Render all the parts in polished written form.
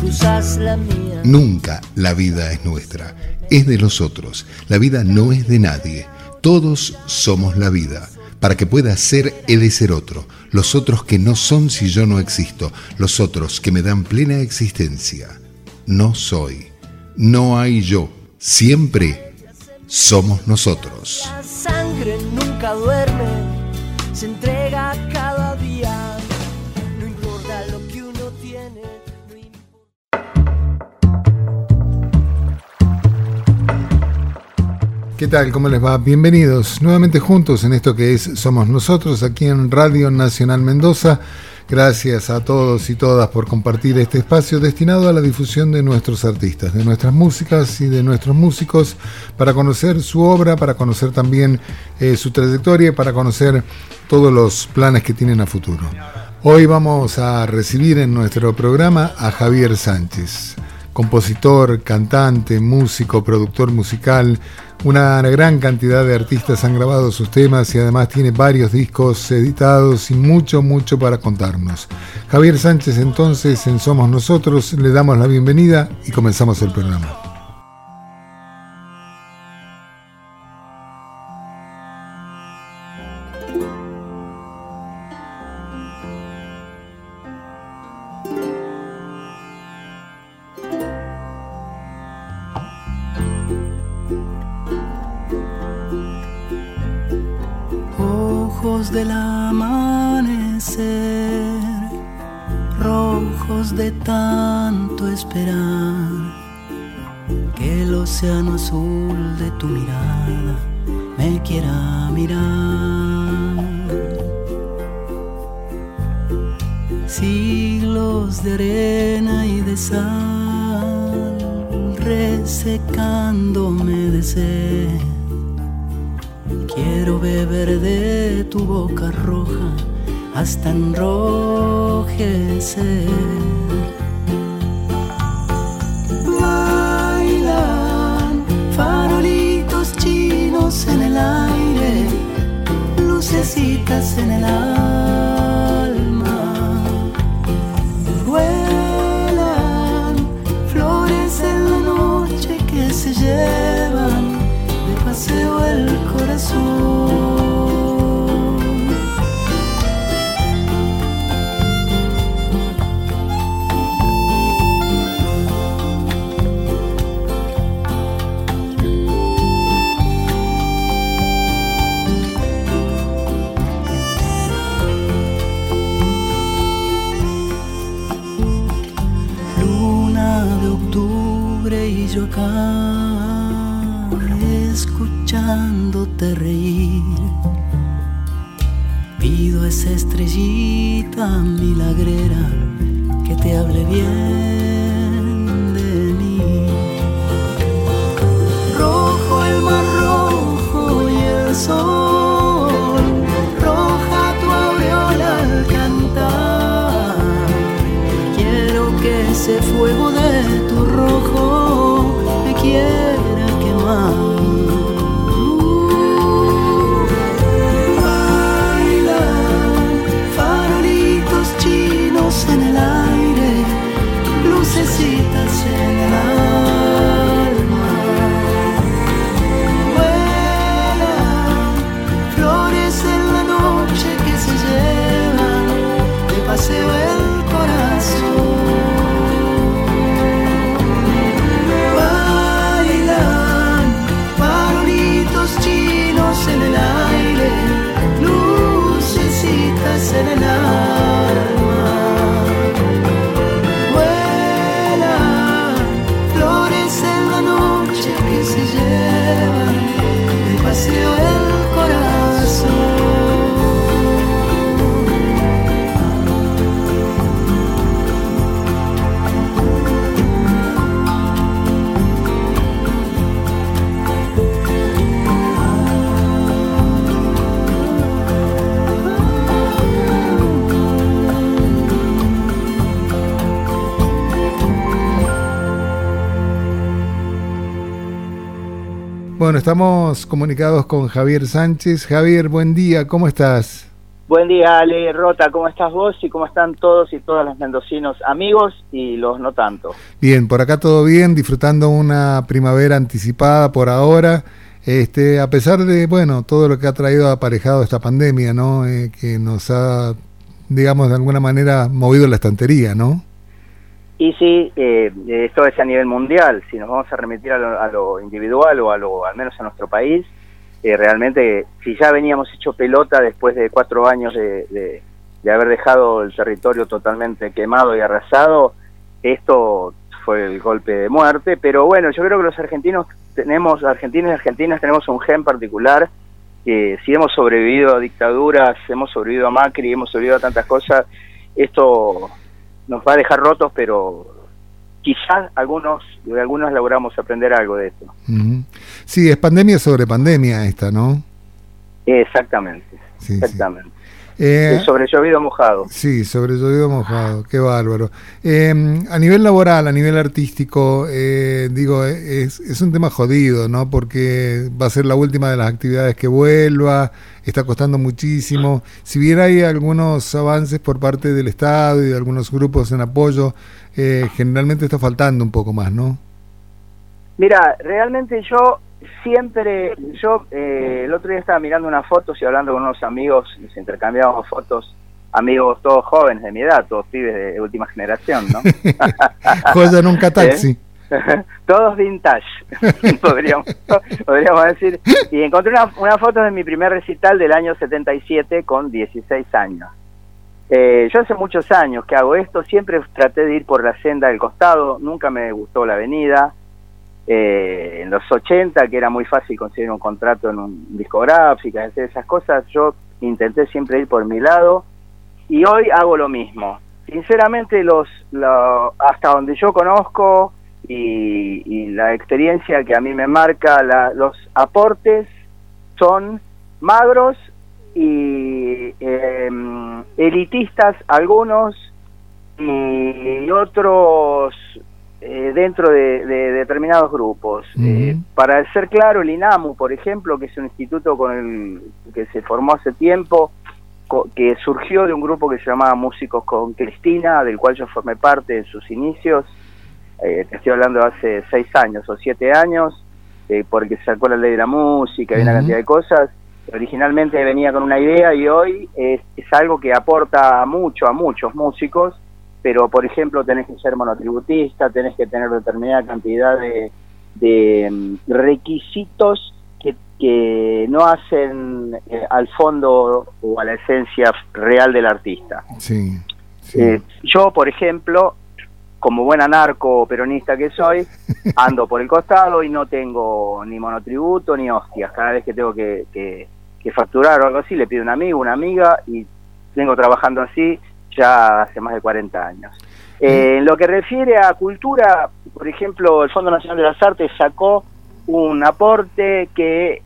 cruzas la mía. Nunca la vida es nuestra, es de los otros. La vida no es de nadie. Todos somos la vida. Para que pueda ser, he de ser otro. Los otros que no son si yo no existo. Los otros que me dan plena existencia. No soy. No hay yo. Siempre somos nosotros. La sangre nunca duerme, se entrega cada día. No importa lo que uno tiene. ¿Qué tal? ¿Cómo les va? Bienvenidos nuevamente juntos en esto que es Somos Nosotros, aquí en Radio Nacional Mendoza. Gracias a todos y todas por compartir este espacio destinado a la difusión de nuestros artistas, de nuestras músicas y de nuestros músicos, para conocer su obra, para conocer también su trayectoria y para conocer todos los planes que tienen a futuro. Hoy vamos a recibir en nuestro programa a Javier Sánchez, compositor, cantante, músico, productor musical. Una gran cantidad de artistas han grabado sus temas y además tiene varios discos editados y mucho para contarnos. Javier Sánchez, entonces, en Somos Nosotros, le damos la bienvenida y comenzamos el programa. Del amanecer, rojos de tanto esperar, que el océano azul de tu mirada me quiera mirar. Siglos de arena y de sal, resecándome de sed. Quiero beber de tu boca roja hasta enrojecer. Bailan farolitos chinos en el aire, lucecitas en el alma. Vuelan flores en la noche que se llevan de paseo el corazón. Luna de octubre y yo acá escuchándote reír, pido a esa estrellita milagrera que te hable bien de mí. Rojo el mar rojo y el sol, roja tu aureola al cantar. Quiero que ese fuego de tu rojo me quiera quemar. En el aire, lucecitas en el alma. Vuelan flores en la noche que se llevan de paseo el corazón. Bailan farolitos chinos en el aire, lucecitas en el alma. Paseo el corazón. Bueno, estamos comunicados con Javier Sánchez. Javier, buen día, ¿cómo estás? Buen día, Ale, Rota, ¿cómo estás vos y cómo están todos y todas los mendocinos, amigos y los no tanto? Bien, por acá todo bien, disfrutando una primavera anticipada por ahora, a pesar de, bueno, todo lo que ha traído aparejado esta pandemia, ¿no? Que nos ha, digamos, de alguna manera movido la estantería, ¿no? Y sí, esto es a nivel mundial. Si nos vamos a remitir a lo individual o al menos a nuestro país, realmente, si ya veníamos hecho pelota después de 4 años de haber dejado el territorio totalmente quemado y arrasado, esto fue el golpe de muerte. Pero bueno, yo creo que los argentinos y argentinas tenemos un gen particular, que si hemos sobrevivido a dictaduras, hemos sobrevivido a Macri, hemos sobrevivido a tantas cosas, esto nos va a dejar rotos, pero quizás algunos logramos aprender algo de esto. Sí, es pandemia sobre pandemia esta, ¿no? Exactamente, sí, exactamente. Sí. Sobre llovido mojado. Sí, sobre llovido mojado, qué bárbaro. A nivel laboral, a nivel artístico, es un tema jodido, ¿no? Porque va a ser la última de las actividades que vuelva, está costando muchísimo. Si bien hay algunos avances por parte del Estado y de algunos grupos en apoyo, generalmente está faltando un poco más, ¿no? Mira, realmente el otro día estaba mirando unas fotos y hablando con unos amigos, nos intercambiábamos fotos, amigos todos jóvenes de mi edad, todos pibes de última generación, ¿no? Joya nunca taxi. Todos vintage, podríamos decir. Y encontré una foto de mi primer recital del año 77 con 16 años. Yo hace muchos años que hago esto, siempre traté de ir por la senda del costado, nunca me gustó la avenida. En los 80, que era muy fácil conseguir un contrato en un discográfica, hacer esas cosas, yo intenté siempre ir por mi lado, y hoy hago lo mismo. Sinceramente, hasta donde yo conozco y la experiencia que a mí me marca, los aportes son magros y elitistas algunos, y otros dentro de determinados grupos. Para ser claro, el INAMU, por ejemplo, que es un instituto que se formó hace tiempo, que surgió de un grupo que se llamaba Músicos con Cristina, del cual yo formé parte en sus inicios, te estoy hablando de hace 6 años o 7 años, porque se sacó la ley de la música y una cantidad de cosas. Originalmente venía con una idea y hoy es algo que aporta mucho a muchos músicos, pero por ejemplo tenés que ser monotributista, tenés que tener determinada cantidad de requisitos que no hacen al fondo o a la esencia real del artista. Sí. Yo, por ejemplo, como buen anarco peronista que soy, ando por el costado y no tengo ni monotributo ni hostias. Cada vez que tengo que facturar o algo así, le pido un amigo, una amiga, y vengo trabajando así ya hace más de 40 años. En lo que refiere a cultura, por ejemplo, el Fondo Nacional de las Artes sacó un aporte que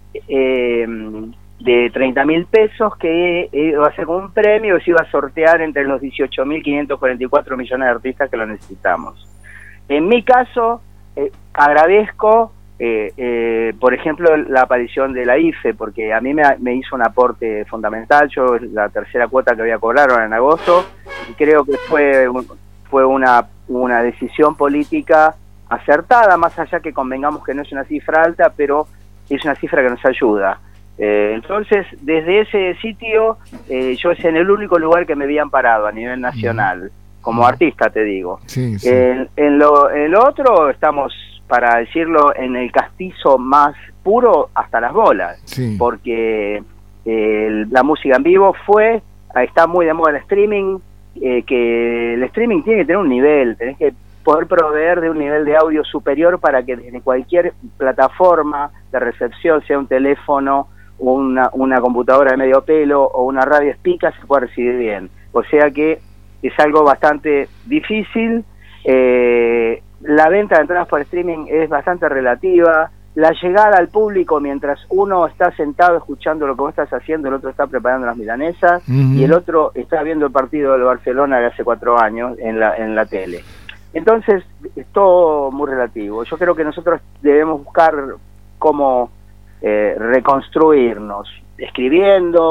de 30.000 pesos que iba a ser como un premio que se iba a sortear entre los 18.544 millones de artistas que lo necesitamos. En mi caso, agradezco, por ejemplo, la aparición de la IFE, porque a mí me hizo un aporte fundamental. Yo la tercera cuota que voy a cobrar ahora en agosto, y creo que fue una decisión política acertada, más allá que convengamos que no es una cifra alta, pero es una cifra que nos ayuda. Entonces, desde ese sitio, yo es en el único lugar que me habían parado a nivel nacional, como artista, te digo. Sí. En lo otro estamos, para decirlo, en el castizo más puro hasta las bolas, porque la música en vivo está muy de moda el streaming, que el streaming tiene que tener un nivel, tenés que poder proveer de un nivel de audio superior para que desde cualquier plataforma de recepción, sea un teléfono, una computadora de medio pelo o una radio espica, se pueda recibir bien. O sea que es algo bastante difícil. La venta de entradas por streaming es bastante relativa. La llegada al público, mientras uno está sentado escuchando lo que vos estás haciendo, el otro está preparando las milanesas y el otro está viendo el partido del Barcelona de hace 4 años en la tele. Entonces, es todo muy relativo. Yo creo que nosotros debemos buscar cómo reconstruirnos, escribiendo,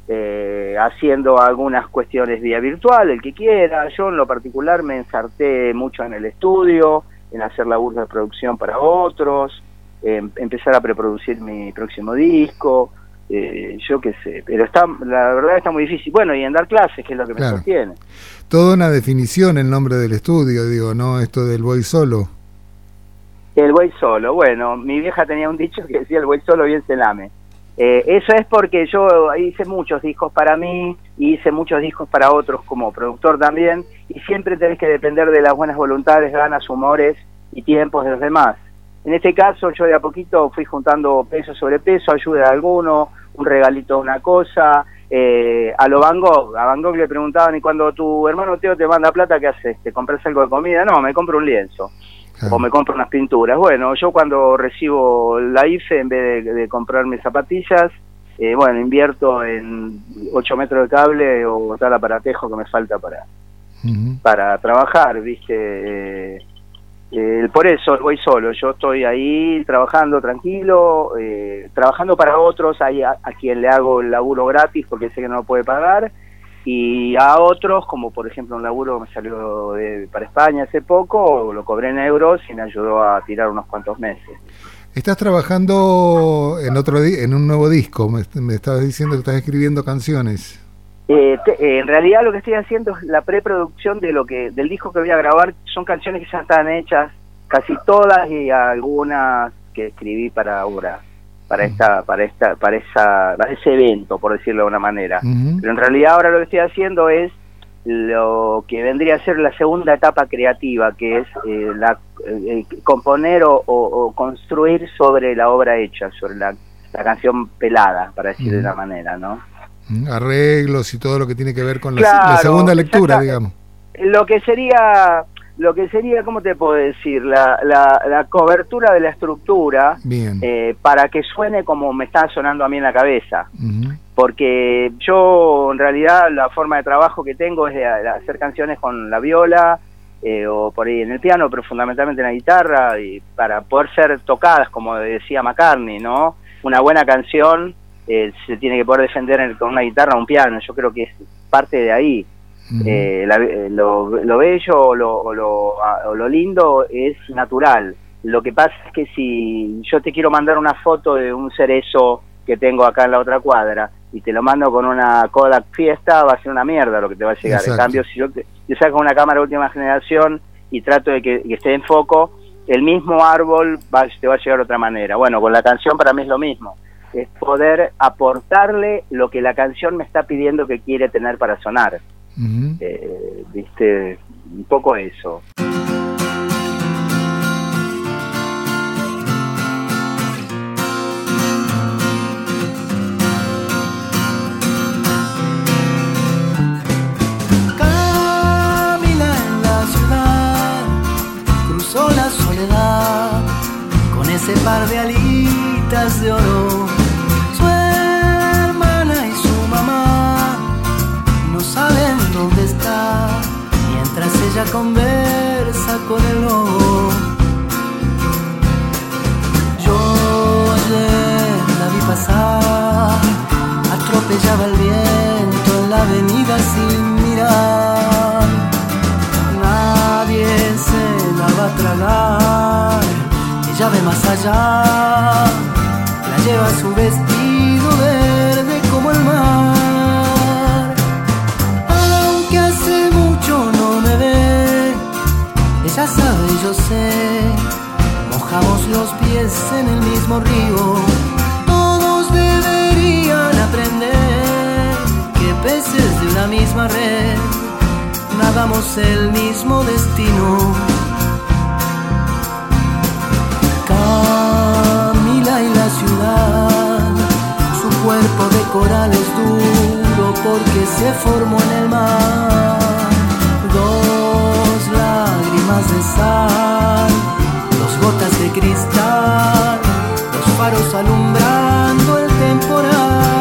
haciendo algunas cuestiones vía virtual, el que quiera. Yo en lo particular me ensarté mucho en el estudio, en hacer laburos de producción para otros, empezar a preproducir mi próximo disco, yo qué sé, pero la verdad está muy difícil. Bueno, y en dar clases, que es lo que me sostiene. Toda una definición el nombre del estudio, digo, ¿no? Esto del voy solo. El voy solo, bueno, mi vieja tenía un dicho que decía el voy solo bien se lame. Eso es porque yo hice muchos discos para mí, y hice muchos discos para otros como productor también, y siempre tenés que depender de las buenas voluntades, ganas, humores y tiempos de los demás. En este caso yo de a poquito fui juntando peso sobre peso, ayuda de alguno, un regalito de una cosa. A Van Gogh le preguntaban, ¿y cuando tu hermano Teo te manda plata, qué haces? ¿Te compras algo de comida? No, me compro un lienzo. O me compro unas pinturas. Bueno, yo cuando recibo la IFE, en vez de comprarme zapatillas, invierto en 8 metros de cable o tal aparatejo que me falta para trabajar, ¿viste? Por eso voy solo. Yo estoy ahí trabajando tranquilo, trabajando para otros, a quien le hago el laburo gratis porque sé que no lo puede pagar, y a otros, como por ejemplo un laburo que me salió para España hace poco, lo cobré en euros y me ayudó a tirar unos cuantos meses. Estás trabajando en un nuevo disco, me estabas diciendo que estás escribiendo canciones. En realidad lo que estoy haciendo es la preproducción del disco que voy a grabar. Son canciones que ya están hechas, casi todas, y algunas que escribí para ese evento, por decirlo de una manera. Pero en realidad ahora lo que estoy haciendo es lo que vendría a ser la segunda etapa creativa, que es componer o construir sobre la obra hecha, sobre la canción pelada, para decir de una manera, ¿no? Arreglos y todo lo que tiene que ver con la segunda lectura, digamos. Lo que sería, ¿cómo te puedo decir? La cobertura de la estructura, para que suene como me está sonando a mí en la cabeza. Porque yo, en realidad, la forma de trabajo que tengo es de hacer canciones con la viola, o por ahí en el piano, pero fundamentalmente en la guitarra, y para poder ser tocadas, como decía McCartney, ¿no? Una buena canción se tiene que poder defender con una guitarra o un piano. Yo creo que es parte de ahí. Lo bello o lo lindo es natural. Lo que pasa es que si yo te quiero mandar una foto de un cerezo que tengo acá en la otra cuadra y te lo mando con una Kodak Fiesta, va a ser una mierda lo que te va a llegar. Exacto. En cambio, si yo saco una cámara de última generación y trato de que esté en foco, el mismo árbol te va a llegar de otra manera. Bueno, con la canción para mí es lo mismo. Es poder aportarle lo que la canción me está pidiendo que quiere tener para sonar. ¿Viste? Un poco eso. Camina en la ciudad, cruzó la soledad con ese par de alitas de oro. Su hermana y su mamá no saben dónde está, mientras ella conversa con el lobo. Yo ayer la vi pasar, atropellaba el viento en la avenida sin mirar. Nadie se la va a tragar, ella ve más allá, la lleva su vestido verde como el mar. Aunque hace mucho no me ve, ella sabe y yo sé, mojamos los pies en el mismo río. Todos deberían aprender que peces de una misma red nadamos el mismo destino. Camila y la ciudad, su cuerpo de coral es duro porque se formó en el mar. Dos lágrimas de sal, dos gotas de cristal, los faros alumbrando el temporal.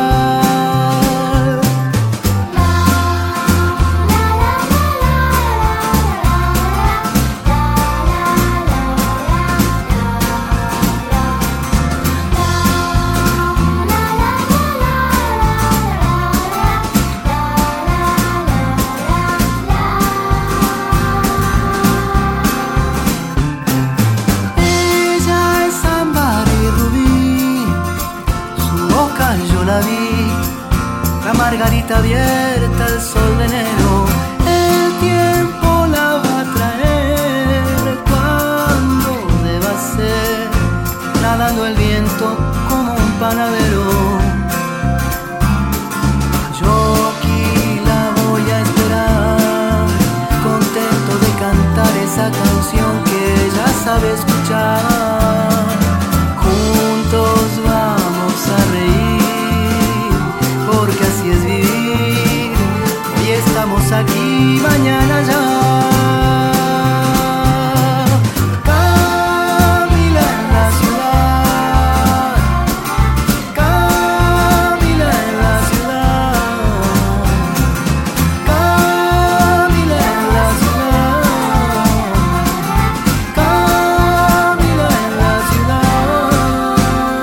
carita abierta al sol de enero. El tiempo la va a traer cuando deba ser, nadando el viento como un panadero. Yo aquí la voy a esperar, contento de cantar esa canción que ella sabe escuchar. Juntos vamos a reír, porque así es vivir. Hoy estamos aquí, mañana ya. Camila en la ciudad, Camila en la ciudad, Camila en la ciudad, Camila en la ciudad.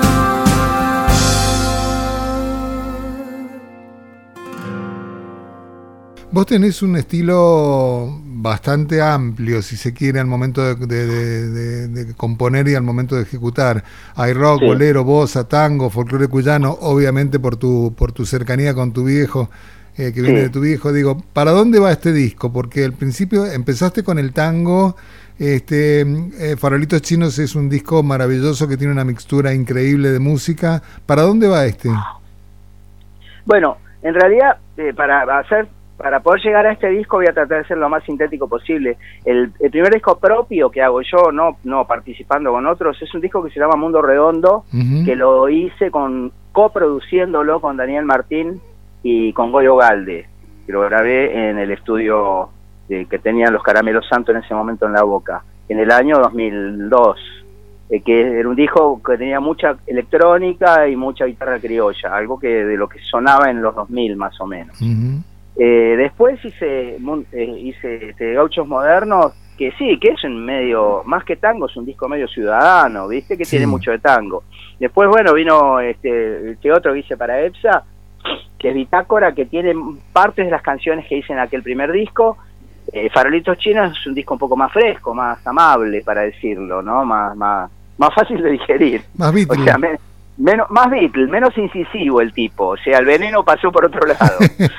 Vos tenés un estilo bastante amplio, si se quiere, al momento de componer y al momento de ejecutar. Hay rock, Sí. bolero, bossa, tango, folclore cuyano, obviamente por tu cercanía con tu viejo, que viene Sí. de tu viejo. Digo, ¿para dónde va este disco? Porque al principio empezaste con el tango. Farolitos Chinos es un disco maravilloso que tiene una mixtura increíble de música. ¿Para dónde va este? Bueno, en realidad, para poder llegar a este disco voy a tratar de ser lo más sintético posible. El primer disco propio que hago yo, no participando con otros, es un disco que se llama Mundo Redondo, Ujú. que lo hice coproduciéndolo con Daniel Martín y con Goyo Galde, que lo grabé en el estudio que tenían los Caramelos Santos en ese momento en La Boca, en el año 2002, que era un disco que tenía mucha electrónica y mucha guitarra criolla, algo que de lo que sonaba en los 2000 más o menos. Ujú. Después hice Gauchos Modernos, que sí, que es un medio, más que tango, es un disco medio ciudadano, ¿viste? Que Sí. tiene mucho de tango. Después, bueno, vino este otro que hice para EPSA, que es Bitácora, que tiene partes de las canciones que hice en aquel primer disco. Farolitos Chinos es un disco un poco más fresco, más amable, para decirlo, ¿no? Más fácil de digerir. Más Beatle. O sea, más Beatle, menos incisivo el tipo, o sea, el veneno pasó por otro lado.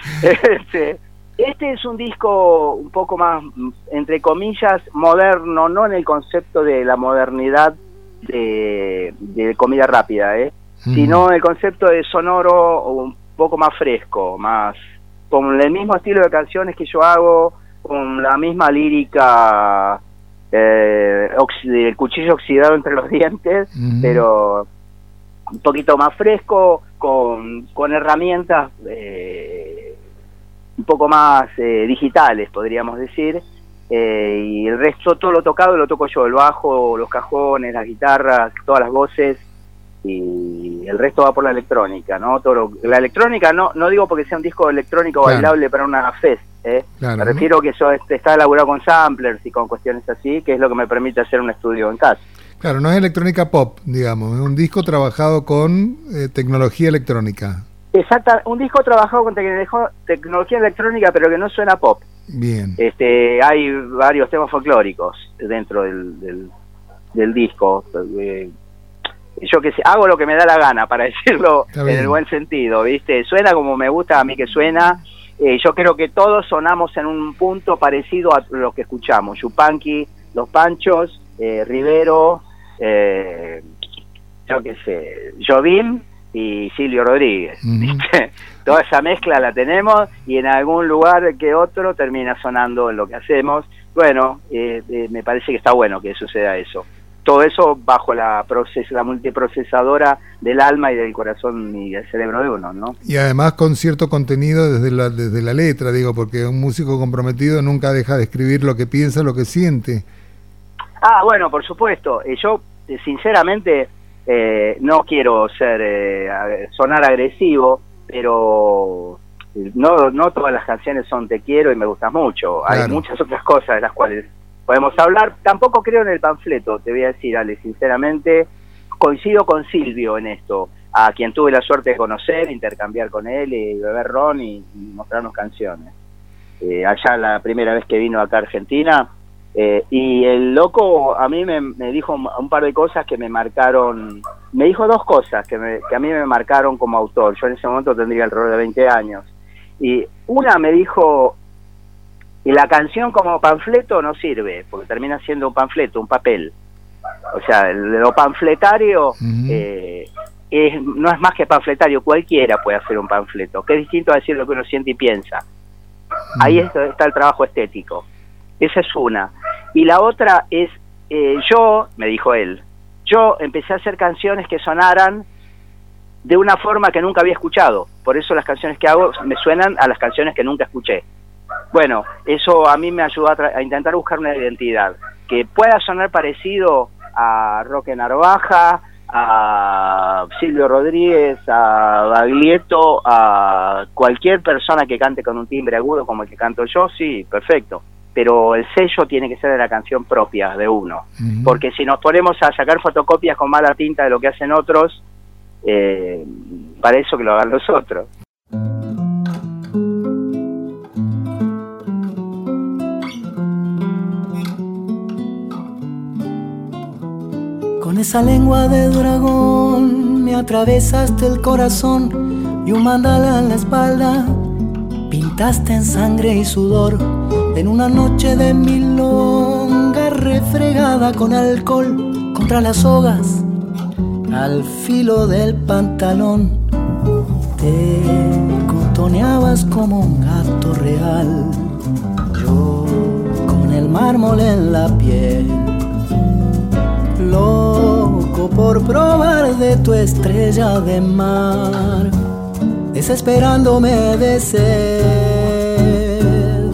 Este es un disco un poco más, entre comillas, moderno, no en el concepto de la modernidad de comida rápida, sino en el concepto de sonoro un poco más fresco, más con el mismo estilo de canciones que yo hago, con la misma lírica, el cuchillo oxidado entre los dientes, pero un poquito más fresco, con herramientas un poco más digitales, podríamos decir, y el resto, todo lo tocado lo toco yo, el bajo, los cajones, las guitarras, todas las voces, y el resto va por la electrónica, ¿no? La electrónica, no digo porque sea un disco electrónico bailable para una fest, Claro, me refiero que eso está elaborado con samplers y con cuestiones así, que es lo que me permite hacer un estudio en casa. Claro, no es electrónica pop, digamos, es un disco trabajado con tecnología electrónica. Exacto, un disco trabajado con tecnología electrónica, pero que no suena pop. Bien. Hay varios temas folclóricos dentro del disco. Yo que sé, hago lo que me da la gana, para decirlo en el buen sentido, ¿viste? Suena como me gusta a mí que suena. Yo creo que todos sonamos en un punto parecido a lo que escuchamos. Yupanqui, Los Panchos, Rivero, yo qué sé, Jobim y Silvio Rodríguez. ¿Viste? Toda esa mezcla la tenemos y en algún lugar que otro termina sonando en lo que hacemos. Bueno, me parece que está bueno que suceda eso. Todo eso bajo la multiprocesadora del alma y del corazón y del cerebro de uno, ¿no? Y además con cierto contenido desde la letra, digo, porque un músico comprometido nunca deja de escribir lo que piensa, lo que siente. Ah, bueno, por supuesto. Yo, sinceramente, no quiero sonar agresivo, pero no todas las canciones son Te quiero y me gustas mucho. Claro. Hay muchas otras cosas de las cuales podemos hablar. Tampoco creo en el panfleto, te voy a decir, Ale, sinceramente. Coincido con Silvio en esto, a quien tuve la suerte de conocer, intercambiar con él y beber ron y mostrarnos canciones. Allá la primera vez que vino acá a Argentina, y el loco a mí me dijo un par de cosas que me marcaron. Me dijo dos cosas que a mí me marcaron como autor. Yo en ese momento tendría alrededor de 20 años. Y una me dijo, y la canción como panfleto no sirve, porque termina siendo un panfleto, un papel. O sea, lo panfletario no es más que panfletario, cualquiera puede hacer un panfleto, que es distinto a decir lo que uno siente y piensa. Ahí está el trabajo estético. Esa es una. Y la otra es, me dijo él, yo empecé a hacer canciones que sonaran de una forma que nunca había escuchado. Por eso las canciones que hago me suenan a las canciones que nunca escuché. Bueno, eso a mí me ayudó a intentar buscar una identidad que pueda sonar parecido a Roque Narvaja, a Silvio Rodríguez, a Baglietto, a cualquier persona que cante con un timbre agudo como el que canto yo, sí, perfecto. Pero el sello tiene que ser de la canción propia de uno. Porque si nos ponemos a sacar fotocopias con mala tinta de lo que hacen otros, para eso que lo hagan los otros. Con esa lengua de dragón me atravesaste el corazón y un mandala en la espalda pintaste en sangre y sudor. En una noche de milonga refregada con alcohol contra las sogas al filo del pantalón, te contoneabas como un gato real, yo con el mármol en la piel, loco por probar de tu estrella de mar, desesperándome de sed,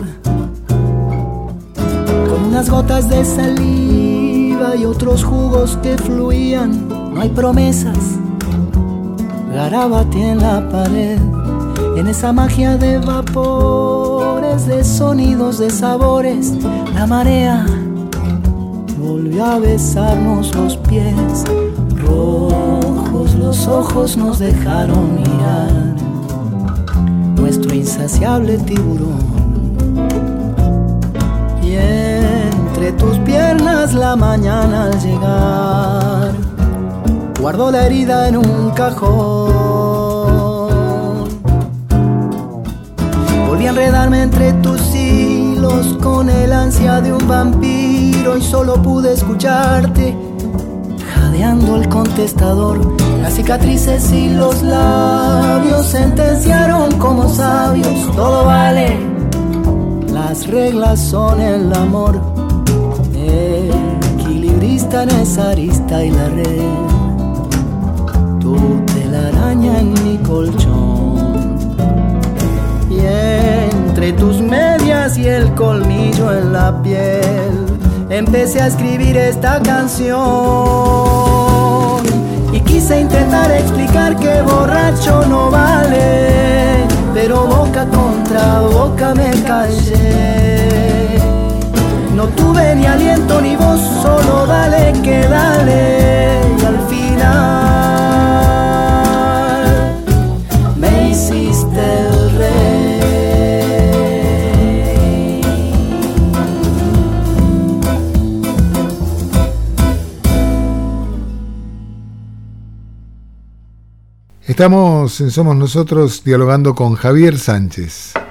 con unas gotas de saliva y otros jugos que fluían. No hay promesas, garábate en la pared, en esa magia de vapores, de sonidos, de sabores. La marea volvió a besarnos los pies, rojos los ojos nos dejaron mirar nuestro insaciable tiburón. Y entre tus piernas la mañana al llegar guardo la herida en un cajón. Volví a enredarme entre tus hilos con el ansia de un vampiro y solo pude escucharte jadeando el contestador. Las cicatrices y los labios sentenciaron como sabios: todo vale, las reglas son el amor. Equilibrista en esa arista y la red, tu telaraña en mi colchón, y entre tus medias y el colmillo en la piel empecé a escribir esta canción. Y quise intentar explicar que borracho no vale, pero boca contra boca me callé. No tuve ni aliento ni voz, solo dale que dale. Y al final me hiciste el rey. Estamos en Somos Nosotros dialogando con Javier Sánchez.